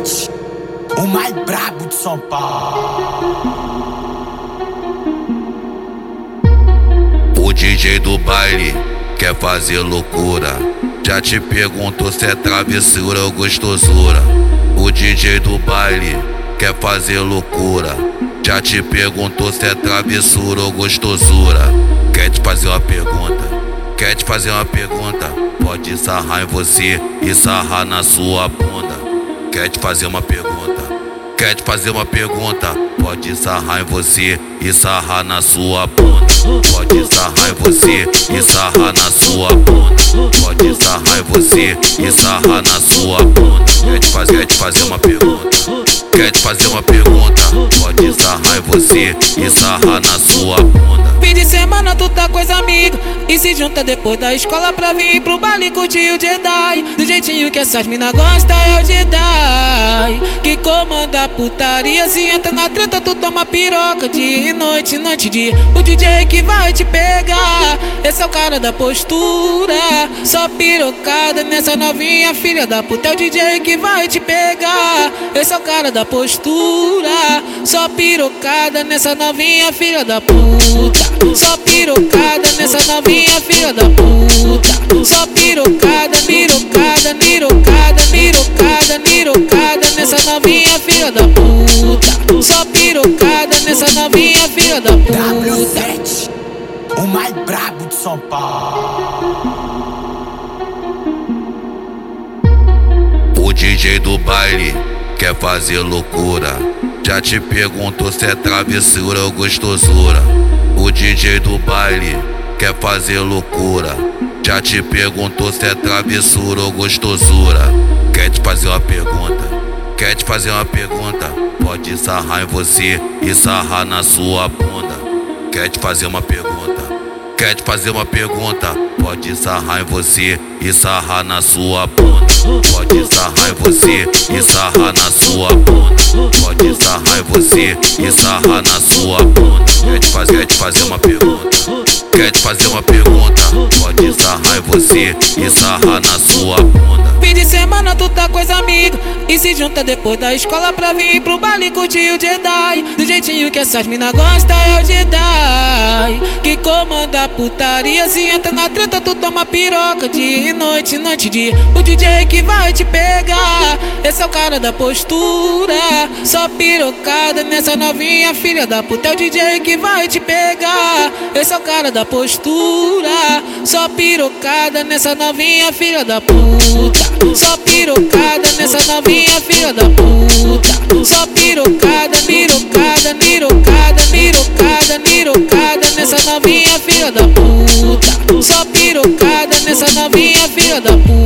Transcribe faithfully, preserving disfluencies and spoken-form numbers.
sete, o mais brabo de São Paulo. O D J do baile quer fazer loucura. Já te perguntou se é travessura ou gostosura. O D J do baile quer fazer loucura. Já te perguntou se é travessura ou gostosura. Quer te fazer uma pergunta, quer te fazer uma pergunta. Pode sarrar em você e sarrar na sua bunda. Quer te fazer uma pergunta, quer te fazer uma pergunta. Pode sarrar em você e sarrar na sua bunda. Pode sarrar em você e sarrar na sua bunda. Pode sarrar em você e sarrar na sua bunda. Quer te fazer, quer te fazer uma pergunta, quer te fazer uma pergunta. Pode sarrar em você e sarrar na sua bunda. Fim de semana tu tá com as amigas e se junta depois da escola pra vir pro baile curtir o Jedi. Do jeitinho que essas mina gostam é o Jedi que comanda a putaria. Se entra na treta tu toma piroca de noite, noite, dia. O D J que vai te pegar, esse é o cara da postura. Só pirocada nessa novinha filha da puta. É o D J que vai te pegar, esse é o cara da postura. Só pirocada nessa novinha filha da puta. Só pirocada nessa novinha filha da puta. Só pirocada, mirocada, mirocada, mirocada, mirocada nessa novinha filha da puta. Só pirocada nessa novinha filha da W puta. sete, o mais brabo de São Paulo. O D J do baile quer fazer loucura. Já te perguntou se é travessura ou gostosura. O D J do baile quer fazer loucura. Já te perguntou se é travessura ou gostosura. Quer te fazer uma pergunta, quer te fazer uma pergunta. Pode sarrar em você e sarrar na sua bunda. Quer te fazer uma pergunta, quer te fazer uma pergunta. Pode sarrar em você e sarrar na sua bunda. Pode sarrar em você e sarrar na sua bunda. Pode sarrar em você e sarrar na sua bunda. Quer te fazer, quer te fazer uma pergunta, quer te fazer uma pergunta. Pode sarrar em você e sarrar na sua bunda. Fim de semana tu tá com as amigas e se junta depois da escola pra vir pro baile curtir o Jedi. Do jeitinho que essas mina gostam é o Jedi que comanda a putaria. Se entra na treta tu toma piroca de noite, noite, dia. O D J que vai te pegar, esse é o cara da postura. Só pirocada nessa novinha filha da puta. É o D J que vai te pegar, esse é o cara da postura. Só pirocada nessa novinha filha da puta. Só pirocada nessa novinha filha da puta. Só pirocada, mirocada, mirocada, mirocada, mirocada nessa novinha filha da puta. Só pirocada nessa novinha filha da puta.